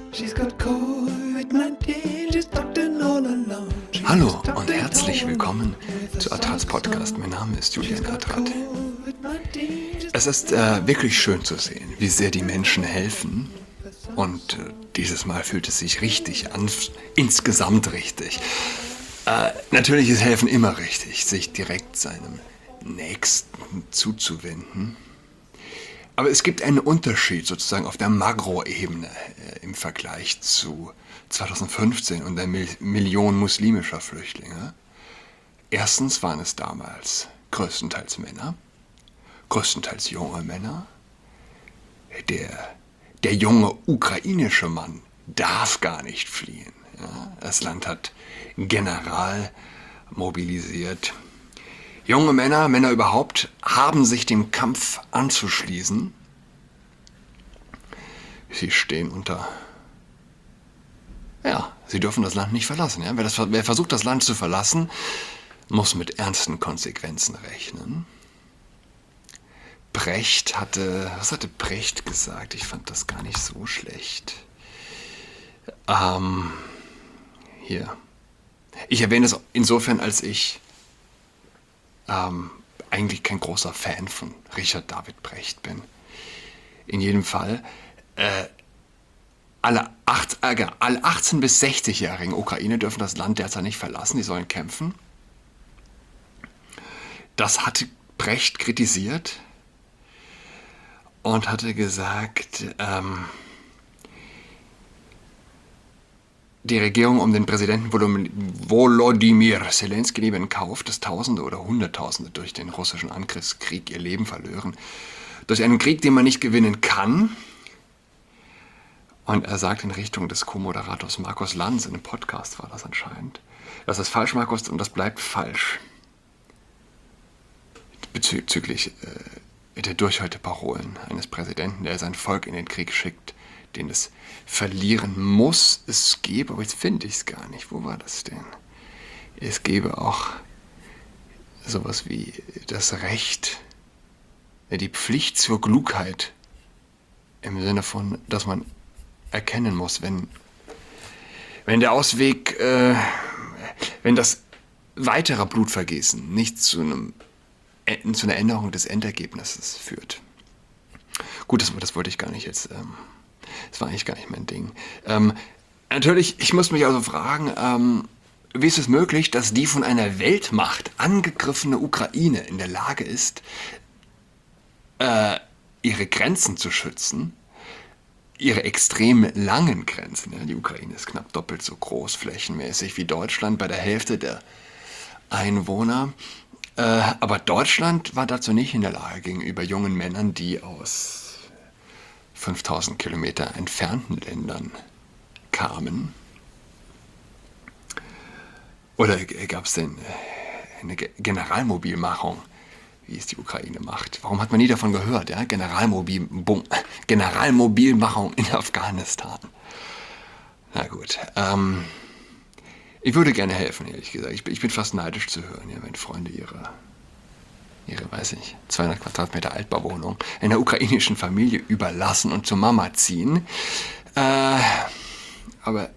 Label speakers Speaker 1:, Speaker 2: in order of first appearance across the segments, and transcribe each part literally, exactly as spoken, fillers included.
Speaker 1: Hallo und herzlich willkommen zu Adrats Podcast. Mein Name ist Julian Adrat. Es ist äh, wirklich schön zu sehen, wie sehr die Menschen helfen. Und äh, dieses Mal fühlt es sich richtig an, insgesamt richtig. Äh, natürlich ist Helfen immer richtig, sich direkt seinem Nächsten zuzuwenden. Aber es gibt einen Unterschied sozusagen auf der Makroebene äh, im Vergleich zu zweitausendfünfzehn und der Mil- Million muslimischer Flüchtlinge. Erstens waren es damals größtenteils Männer, größtenteils junge Männer. Der, der junge ukrainische Mann darf gar nicht fliehen. Ja? Das Land hat General mobilisiert. Junge Männer, Männer überhaupt, haben sich dem Kampf anzuschließen. Sie stehen unter... Ja, sie dürfen das Land nicht verlassen. Ja? Wer, das, wer versucht, das Land zu verlassen, muss mit ernsten Konsequenzen rechnen. Brecht hatte... Was hatte Brecht gesagt? Ich fand das gar nicht so schlecht. Ähm, hier. Ich erwähne es insofern, als ich... Ähm, eigentlich kein großer Fan von Richard David Brecht bin. In jedem Fall, äh, alle, acht, äh, alle achtzehn- bis sechzigjährigen Ukrainer dürfen das Land derzeit nicht verlassen, die sollen kämpfen. Das hatte Brecht kritisiert und hatte gesagt, ähm, die Regierung um den Präsidenten Volodymyr Zelensky nehme in Kauf, dass Tausende oder Hunderttausende durch den russischen Angriffskrieg ihr Leben verlören. Durch einen Krieg, den man nicht gewinnen kann. Und er sagt in Richtung des Co-Moderators Markus Lanz, in einem Podcast war das anscheinend, das ist falsch, Markus, und das bleibt falsch. Bezüglich äh, der Durchhalteparolen eines Präsidenten, der sein Volk in den Krieg schickt, den es verlieren muss, es gäbe, aber jetzt finde ich es gar nicht. Wo war das denn? Es gäbe auch sowas wie das Recht, die Pflicht zur Klugheit, im Sinne von, dass man erkennen muss, wenn, wenn der Ausweg, äh, wenn das weitere Blutvergießen nicht zu, einem, äh, zu einer Änderung des Endergebnisses führt. Gut, das, das wollte ich gar nicht jetzt... Ähm, Das war eigentlich gar nicht mein Ding. Ähm, natürlich, ich muss mich also fragen, ähm, wie ist es möglich, dass die von einer Weltmacht angegriffene Ukraine in der Lage ist, äh, ihre Grenzen zu schützen, ihre extrem langen Grenzen. Ja, die Ukraine ist knapp doppelt so groß flächenmäßig wie Deutschland bei der Hälfte der Einwohner. Äh, aber Deutschland war dazu nicht in der Lage gegenüber jungen Männern, die aus fünftausend Kilometer entfernten Ländern kamen. Oder gab es denn eine Generalmobilmachung, wie es die Ukraine macht? Warum hat man nie davon gehört? Ja? Generalmobil, Generalmobilmachung in Afghanistan. Na gut. Ähm, ich würde gerne helfen, ehrlich gesagt. Ich bin, ich bin fast neidisch zu hören, ja, wenn Freunde ihre... ihre, weiß ich, zweihundert Quadratmeter Altbauwohnung einer ukrainischen Familie überlassen und zur Mama ziehen. Äh, aber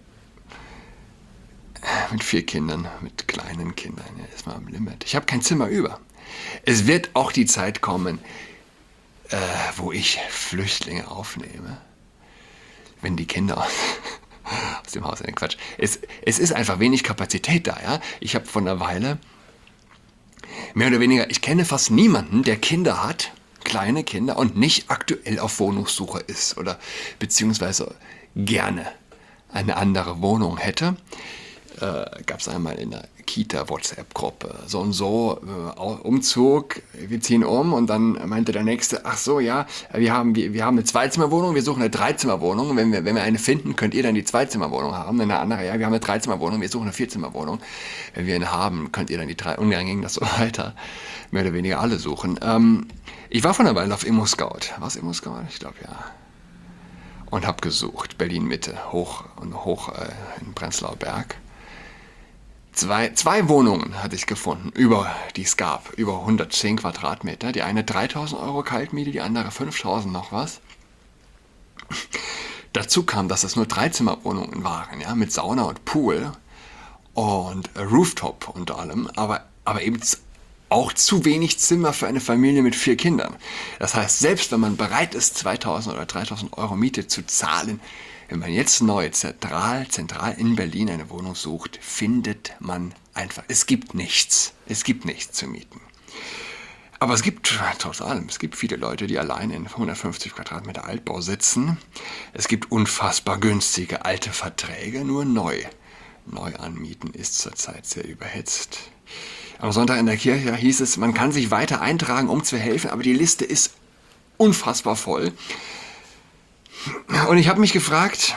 Speaker 1: mit vier Kindern, mit kleinen Kindern, ja, ist man am Limit. Ich habe kein Zimmer über. Es wird auch die Zeit kommen, äh, wo ich Flüchtlinge aufnehme, wenn die Kinder aus, aus dem Haus, in Quatsch. Es, es ist einfach wenig Kapazität da, ja. Ich habe vor einer Weile mehr oder weniger, ich kenne fast niemanden, der Kinder hat, kleine Kinder, und nicht aktuell auf Wohnungssuche ist oder beziehungsweise gerne eine andere Wohnung hätte. Äh, gab es einmal in der Kita-WhatsApp-Gruppe, so und so, äh, Umzug, wir ziehen um, und dann meinte der Nächste, ach so, ja, wir haben, wir, wir haben eine Zweizimmerwohnung, wir suchen eine Dreizimmerwohnung, wenn wir, wenn wir eine finden, könnt ihr dann die Zweizimmerwohnung haben, dann der andere, ja, wir haben eine Dreizimmerwohnung, wir suchen eine Vierzimmerwohnung, wenn wir eine haben, könnt ihr dann die drei, und dann ging das so weiter, mehr oder weniger alle suchen. Ähm, ich war von einer Weile auf Immo-Scout, war es Immo-Scout? Ich glaube, ja. Und habe gesucht, Berlin-Mitte, hoch und hoch äh, in Prenzlauer Berg. Zwei, zwei Wohnungen hatte ich gefunden, über, die es gab, über hundertzehn Quadratmeter. Die eine dreitausend Euro Kaltmiete, die andere fünftausend noch was. Dazu kam, dass es nur Dreizimmerwohnungen waren, ja, mit Sauna und Pool und Rooftop und allem, aber, aber eben auch zu wenig Zimmer für eine Familie mit vier Kindern. Das heißt, selbst wenn man bereit ist, zweitausend oder dreitausend Euro Miete zu zahlen, wenn man jetzt neu zentral, zentral in Berlin eine Wohnung sucht, findet man einfach, es gibt nichts. Es gibt nichts zu mieten. Aber es gibt, trotz allem, es gibt viele Leute, die allein in hundertfünfzig Quadratmeter Altbau sitzen. Es gibt unfassbar günstige alte Verträge, nur neu. Neu anmieten ist zurzeit sehr überhitzt. Am Sonntag in der Kirche hieß es, man kann sich weiter eintragen, um zu helfen, aber die Liste ist unfassbar voll. Und ich habe mich gefragt,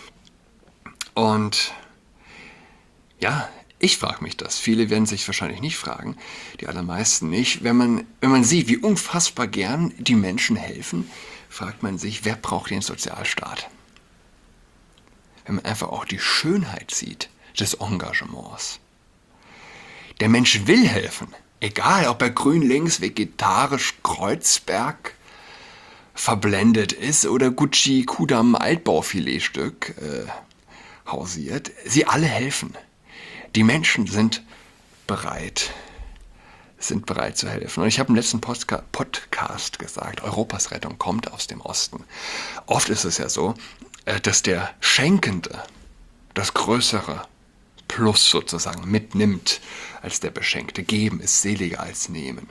Speaker 1: und ja, ich frage mich das. Viele werden sich wahrscheinlich nicht fragen, die allermeisten nicht. Wenn man, wenn man sieht, wie unfassbar gern die Menschen helfen, fragt man sich, wer braucht den Sozialstaat? Wenn man einfach auch die Schönheit sieht des Engagements. Der Mensch will helfen, egal ob er grün links, vegetarisch, Kreuzberg verblendet ist oder Gucci Kudam Altbaufiletstück äh, hausiert. Sie alle helfen. Die Menschen sind bereit, sind bereit zu helfen. Und ich habe im letzten Postka- Podcast gesagt, Europas Rettung kommt aus dem Osten. Oft ist es ja so, äh, dass der Schenkende das größere Plus sozusagen mitnimmt als der Beschenkte. Geben ist seliger als nehmen.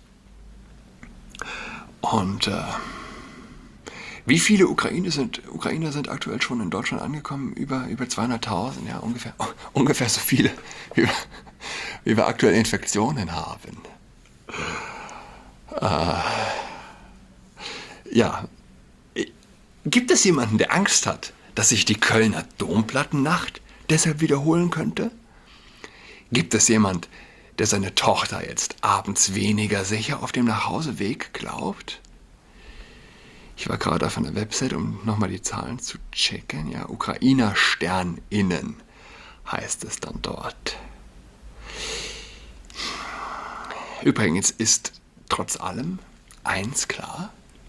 Speaker 1: Und äh, wie viele Ukrainer sind, Ukrainer sind aktuell schon in Deutschland angekommen? Über, über zweihunderttausend, ja, ungefähr, oh, ungefähr so viele, wie wir, wie wir aktuell Infektionen haben. Äh, ja, gibt es jemanden, der Angst hat, dass sich die Kölner Domplattennacht deshalb wiederholen könnte? Gibt es jemand, der seine Tochter jetzt abends weniger sicher auf dem Nachhauseweg glaubt? Ich war gerade auf einer Website, um nochmal die Zahlen zu checken. Ja, Ukrainer SternInnen heißt es dann dort. Übrigens ist trotz allem eins klar: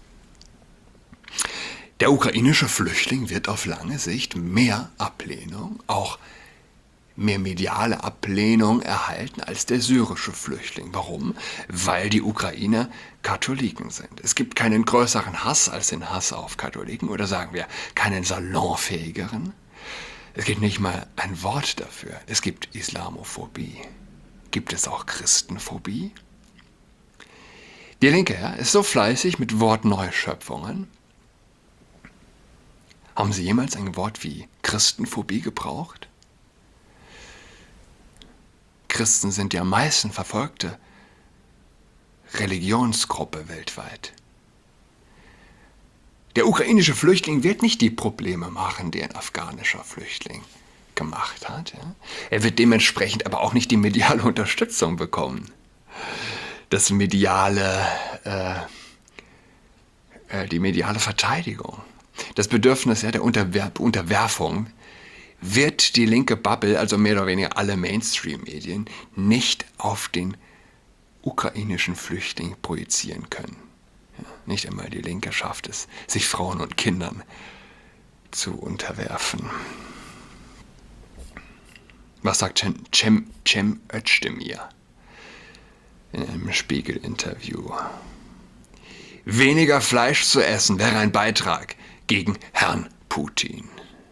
Speaker 1: Der ukrainische Flüchtling wird auf lange Sicht mehr Ablehnung, auch mehr mediale Ablehnung erhalten als der syrische Flüchtling. Warum? Weil die Ukrainer Katholiken sind. Es gibt keinen größeren Hass als den Hass auf Katholiken, oder sagen wir, keinen salonfähigeren. Es gibt nicht mal ein Wort dafür. Es gibt Islamophobie. Gibt es auch Christenphobie? Die Linke ja, ist so fleißig mit Wortneuschöpfungen. Haben Sie jemals ein Wort wie Christenphobie gebraucht? Christen sind die am meisten verfolgte Religionsgruppe weltweit. Der ukrainische Flüchtling wird nicht die Probleme machen, die ein afghanischer Flüchtling gemacht hat. Ja? Er wird dementsprechend aber auch nicht die mediale Unterstützung bekommen. Das mediale, äh, äh, die mediale Verteidigung. Das Bedürfnis ja, der Unterwer- Unterwerfung wird die linke Bubble, also mehr oder weniger alle Mainstream-Medien, nicht auf den ukrainischen Flüchtling projizieren können. Ja, nicht einmal die Linke schafft es, sich Frauen und Kindern zu unterwerfen. Was sagt Cem, Cem, Cem Özdemir in einem Spiegel-Interview? Weniger Fleisch zu essen wäre ein Beitrag gegen Herrn Putin.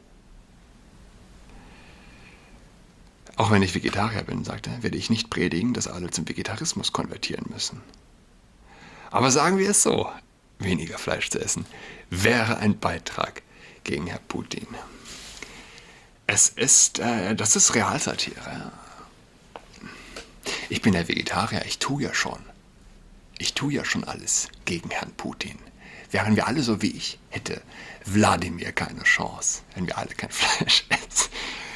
Speaker 1: Auch wenn ich Vegetarier bin, sagt er, werde ich nicht predigen, dass alle zum Vegetarismus konvertieren müssen. Aber sagen wir es so, weniger Fleisch zu essen wäre ein Beitrag gegen Herrn Putin. Es ist, äh, das ist Realsatire. Ich bin ja Vegetarier, ich tue ja schon. Ich tue ja schon alles gegen Herrn Putin. Wären wir alle so wie ich, hätte Wladimir keine Chance, wenn wir alle kein Fleisch essen.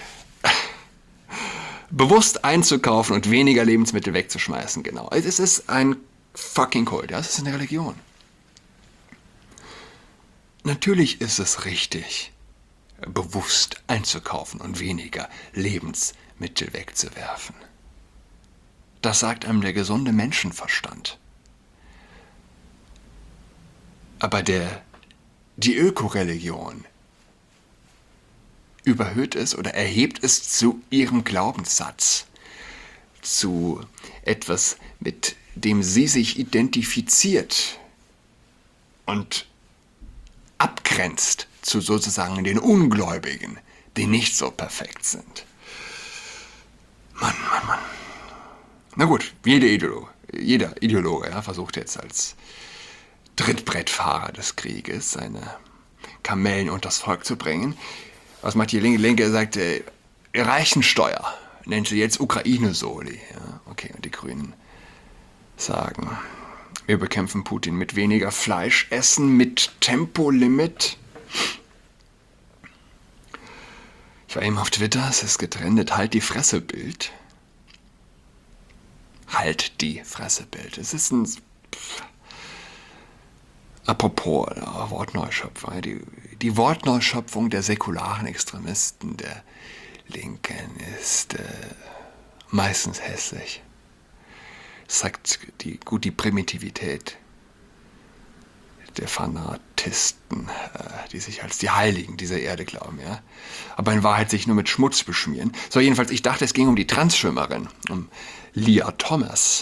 Speaker 1: Bewusst einzukaufen und weniger Lebensmittel wegzuschmeißen, genau. Es ist ein fucking Kult, ja, es ist eine Religion. Natürlich ist es richtig, bewusst einzukaufen und weniger Lebensmittel wegzuwerfen. Das sagt einem der gesunde Menschenverstand. Aber der, die Ökoreligion überhöht es oder erhebt es zu ihrem Glaubenssatz, zu etwas, mit dem sie sich identifiziert und abgrenzt zu sozusagen den Ungläubigen, die nicht so perfekt sind. Mann, Mann, Mann. Na gut, jeder Ideologe, jeder Ideologe ja, versucht jetzt als Trittbrettfahrer des Krieges seine Kamellen unters Volk zu bringen. Was macht die Linke? Linke sagt, äh, Reichensteuer, nennt sie jetzt Ukraine-Soli. Ja, okay, und die Grünen sagen, wir bekämpfen Putin mit weniger Fleisch essen, mit Tempolimit. Ich war eben auf Twitter, es ist getrennt, halt die Fresse-Bild. Halt die Fresse-Bild. Es ist ein... Pff, apropos äh, Wortneuschöpfung. Die, die Wortneuschöpfung der säkularen Extremisten der Linken ist äh, meistens hässlich. Das zeigt die, gut die Primitivität der Fanatisten, äh, die sich als die Heiligen dieser Erde glauben, ja. Aber in Wahrheit sich nur mit Schmutz beschmieren. So, jedenfalls, ich dachte, es ging um die Transschwimmerin, um Lia Thomas.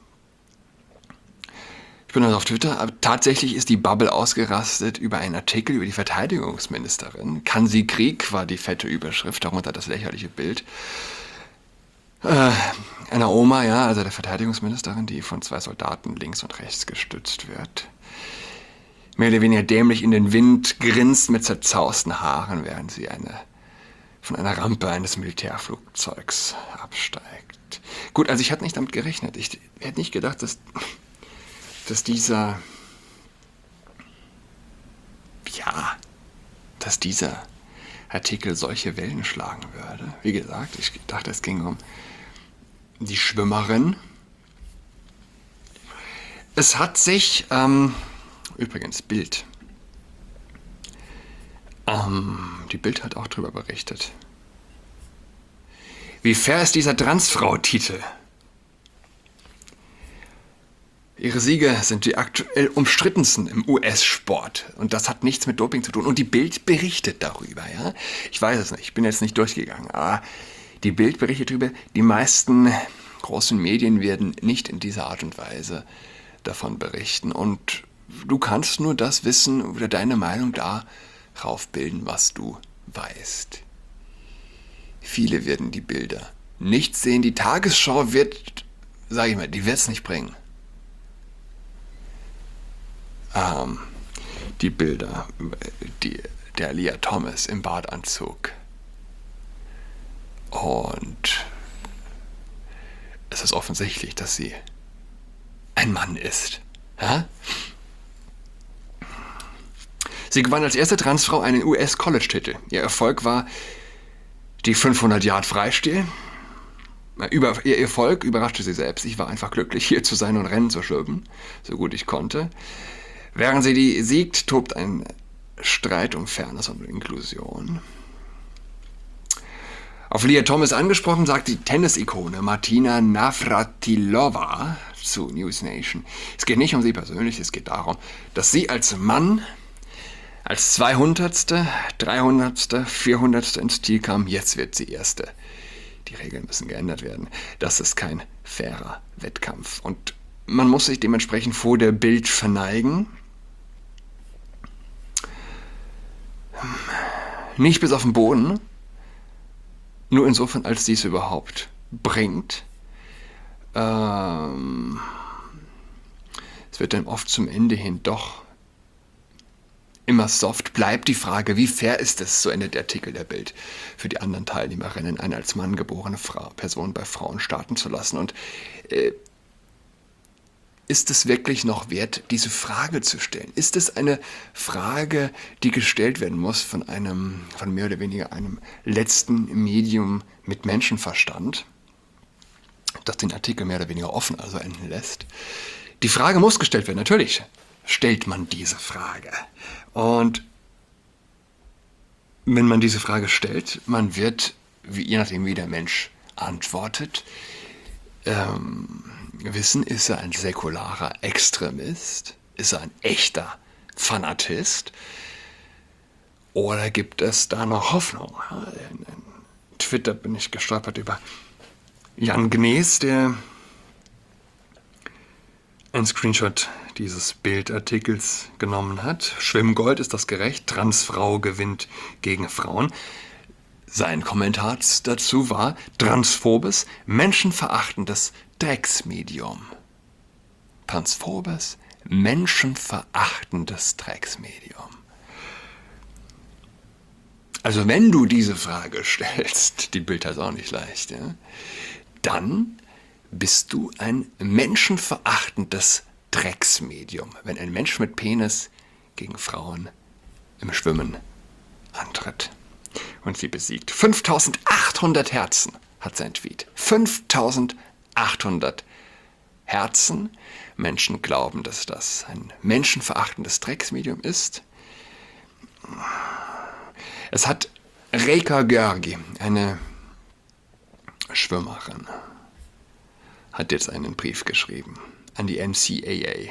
Speaker 1: Ich bin also auf Twitter, aber tatsächlich ist die Bubble ausgerastet über einen Artikel über die Verteidigungsministerin. Kann sie Krieg, war die fette Überschrift, darunter das lächerliche Bild. Äh, einer Oma, ja, also der Verteidigungsministerin, die von zwei Soldaten links und rechts gestützt wird. Mehr oder weniger dämlich in den Wind grinst mit zerzausten Haaren, während sie eine, von einer Rampe eines Militärflugzeugs absteigt. Gut, also ich hatte nicht damit gerechnet. Ich hätte nicht gedacht, dass, dass dieser, ja, dass dieser Artikel solche Wellen schlagen würde. Wie gesagt, ich dachte, es ging um die Schwimmerin. Es hat sich, ähm, übrigens Bild, ähm, die Bild hat auch darüber berichtet. Wie fair ist dieser Transfrau-Titel? Ihre Siege sind die aktuell umstrittensten im U S-Sport. Und das hat nichts mit Doping zu tun. Und die Bild berichtet darüber, ja? Ich weiß es nicht, ich bin jetzt nicht durchgegangen. Aber die Bild berichtet darüber, die meisten großen Medien werden nicht in dieser Art und Weise davon berichten. Und du kannst nur das wissen oder deine Meinung darauf bilden, was du weißt. Viele werden die Bilder nicht sehen. Die Tagesschau wird, sage ich mal, die wird es nicht bringen. Ähm, die Bilder die, der Lia Thomas im Badeanzug. Und es ist offensichtlich, dass sie ein Mann ist. Ja? Sie gewann als erste Transfrau einen U S-College-Titel. Ihr Erfolg war die fünfhundert Yard Freistil. Über, ihr Erfolg überraschte sie selbst. Ich war einfach glücklich, hier zu sein und Rennen zu schwimmen, so gut ich konnte. Während sie die siegt, tobt ein Streit um Fairness und Inklusion. Auf Lia Thomas angesprochen, sagt die Tennis-Ikone Martina Navratilova zu News Nation. Es geht nicht um sie persönlich, es geht darum, dass sie als Mann als zweihundertste, dreihundertste, vierhundertste ins Ziel kam. Jetzt wird sie Erste. Die Regeln müssen geändert werden. Das ist kein fairer Wettkampf. Und man muss sich dementsprechend vor der Bild verneigen. Nicht bis auf den Boden. Nur insofern, als dies überhaupt bringt. Ähm, es wird dann oft zum Ende hin doch immer soft. Bleibt die Frage, wie fair ist es, so endet der Artikel der Bild, für die anderen Teilnehmerinnen eine als Mann geborene Frau, Person bei Frauen starten zu lassen. Und äh, ist es wirklich noch wert, diese Frage zu stellen? Ist es eine Frage, die gestellt werden muss von einem, von mehr oder weniger einem letzten Medium mit Menschenverstand, das den Artikel mehr oder weniger offen also enden lässt? Die Frage muss gestellt werden, natürlich stellt man diese Frage. Und wenn man diese Frage stellt, man wird, wie, je nachdem wie der Mensch antwortet, ähm, wissen, ist er ein säkularer Extremist? Ist er ein echter Fanatist? Oder gibt es da noch Hoffnung? In Twitter bin ich gestolpert über Jan Gnees, der ein Screenshot dieses Bildartikels genommen hat. Schwimmgold, ist das gerecht? Transfrau gewinnt gegen Frauen. Sein Kommentar dazu war: transphobes, menschenverachtendes Drecksmedium. Transphobes, menschenverachtendes Drecksmedium. Also wenn du diese Frage stellst, die Bild ist auch nicht leicht, ja, dann bist du ein menschenverachtendes Drecksmedium, wenn ein Mensch mit Penis gegen Frauen im Schwimmen antritt und sie besiegt. fünftausendachthundert Herzen hat sein Tweet. fünftausendachthundert Herzen. Menschen glauben, dass das ein menschenverachtendes Drecksmedium ist. Es hat Reika Görgi, eine Schwimmerin, hat jetzt einen Brief geschrieben an die N C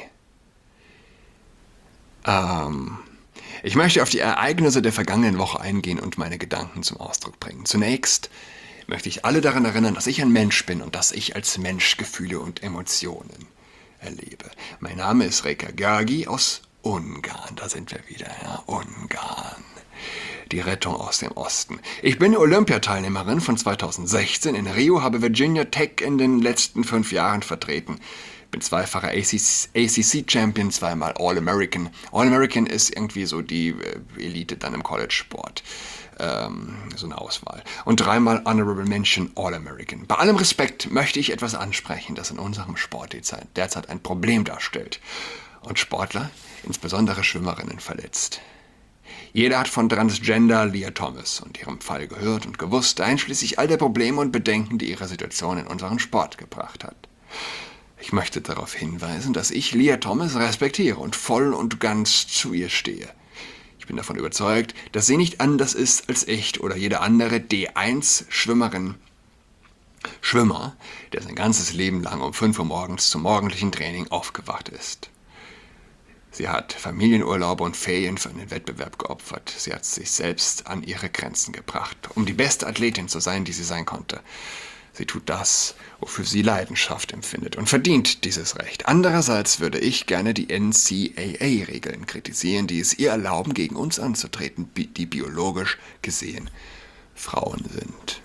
Speaker 1: A A. Ähm, ich möchte auf die Ereignisse der vergangenen Woche eingehen und meine Gedanken zum Ausdruck bringen. Zunächst möchte ich alle daran erinnern, dass ich ein Mensch bin und dass ich als Mensch Gefühle und Emotionen erlebe. Mein Name ist Reika Görgi aus Ungarn. Da sind wir wieder, ja, Ungarn. Die Rettung aus dem Osten. Ich bin Olympiateilnehmerin von zweitausendsechzehn in Rio, habe Virginia Tech in den letzten fünf Jahren vertreten. Bin zweifacher A C C-Champion, zweimal All-American. All-American ist irgendwie so die Elite dann im College-Sport. Ähm, so eine Auswahl. Und dreimal Honorable Mention All-American. Bei allem Respekt möchte ich etwas ansprechen, das in unserem Sport derzeit ein Problem darstellt und Sportler, insbesondere Schwimmerinnen, verletzt. Jeder hat von Transgender Lia Thomas und ihrem Fall gehört und gewusst, einschließlich all der Probleme und Bedenken, die ihre Situation in unseren Sport gebracht hat. Ich möchte darauf hinweisen, dass ich Lia Thomas respektiere und voll und ganz zu ihr stehe. Ich bin davon überzeugt, dass sie nicht anders ist als ich oder jede andere D eins Schwimmerin, Schwimmer, der sein ganzes Leben lang um fünf Uhr morgens zum morgendlichen Training aufgewacht ist. Sie hat Familienurlaube und Ferien für einen Wettbewerb geopfert. Sie hat sich selbst an ihre Grenzen gebracht, um die beste Athletin zu sein, die sie sein konnte. Sie tut das, wofür sie Leidenschaft empfindet und verdient dieses Recht. Andererseits würde ich gerne die N C A A-Regeln kritisieren, die es ihr erlauben, gegen uns anzutreten, die biologisch gesehen Frauen sind.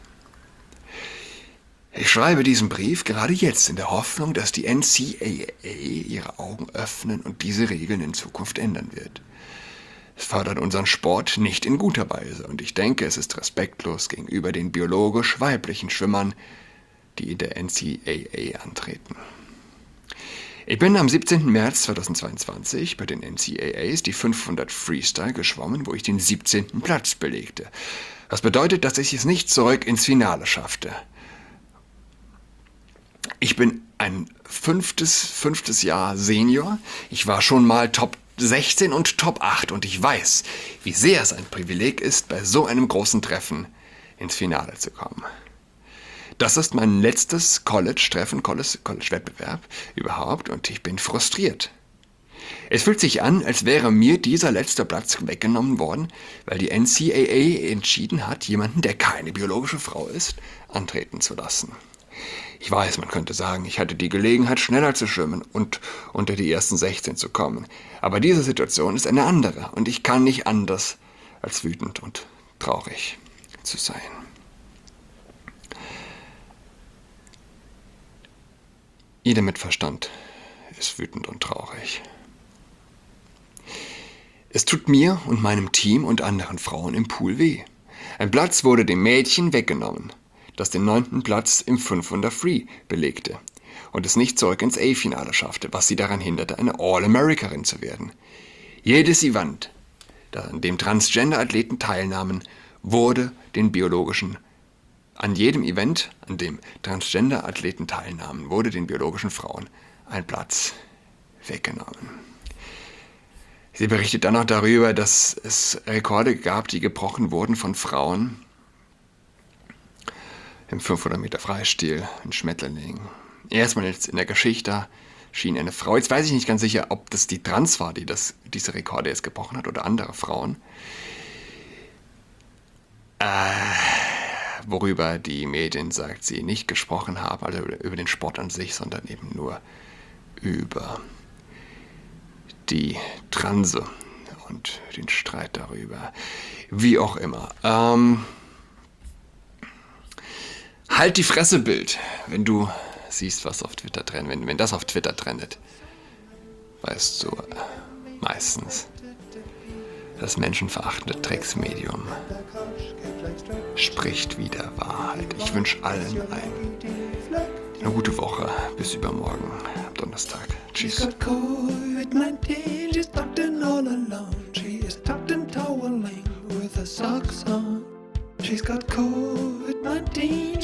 Speaker 1: Ich schreibe diesen Brief gerade jetzt in der Hoffnung, dass die N C A A ihre Augen öffnen und diese Regeln in Zukunft ändern wird. Es fördert unseren Sport nicht in guter Weise und ich denke, es ist respektlos gegenüber den biologisch weiblichen Schwimmern, die in der N C A A antreten. Ich bin am siebzehnten März zweitausendzweiundzwanzig bei den N C A As die fünfhundert Freestyle geschwommen, wo ich den siebzehnten Platz belegte. Was bedeutet, dass ich es nicht zurück ins Finale schaffte. Ich bin ein fünftes, fünftes Jahr Senior. Ich war schon mal Top sechzehn und Top acht und ich weiß, wie sehr es ein Privileg ist, bei so einem großen Treffen ins Finale zu kommen. Das ist mein letztes College-Treffen, College-Wettbewerb überhaupt und ich bin frustriert. Es fühlt sich an, als wäre mir dieser letzte Platz weggenommen worden, weil die N C A A entschieden hat, jemanden, der keine biologische Frau ist, antreten zu lassen. Ich weiß, man könnte sagen, ich hatte die Gelegenheit, schneller zu schwimmen und unter die ersten sechzehn zu kommen. Aber diese Situation ist eine andere und ich kann nicht anders, als wütend und traurig zu sein. Jeder mit Verstand ist wütend und traurig. Es tut mir und meinem Team und anderen Frauen im Pool weh. Ein Platz wurde dem Mädchen weggenommen, das den neunten Platz im fünfhundert Free belegte und es nicht zurück ins A-Finale schaffte, was sie daran hinderte, eine All-Americanin zu werden. Jedes Event, an dem Transgender-Athleten teilnahmen, wurde den biologischen, an jedem Event, an dem Transgender-Athleten teilnahmen, wurde den biologischen Frauen ein Platz weggenommen. Sie berichtet dann noch darüber, dass es Rekorde gab, die gebrochen wurden von Frauen, im fünfhundert Meter Freistil, in Schmetterling. Erstmal jetzt in der Geschichte schien eine Frau, jetzt weiß ich nicht ganz sicher, ob das die Trans war, die das, diese Rekorde jetzt gebrochen hat oder andere Frauen. worüber die Medien, sagt sie, nicht gesprochen haben, also über den Sport an sich, sondern eben nur über die Transe und den Streit darüber. Wie auch immer. Ähm, halt die Fresse, Bild, wenn du siehst, was auf Twitter trendet. Wenn, wenn das auf Twitter trendet, weißt du meistens, das menschenverachtende Drecksmedium spricht wieder Wahrheit. Ich wünsche allen ein, eine gute Woche. Bis übermorgen, am Donnerstag. Tschüss.
Speaker 2: She's got COVID nineteen, she's tucked in all alone. She is tucked in toweling with her socks on. She's got COVID nineteen.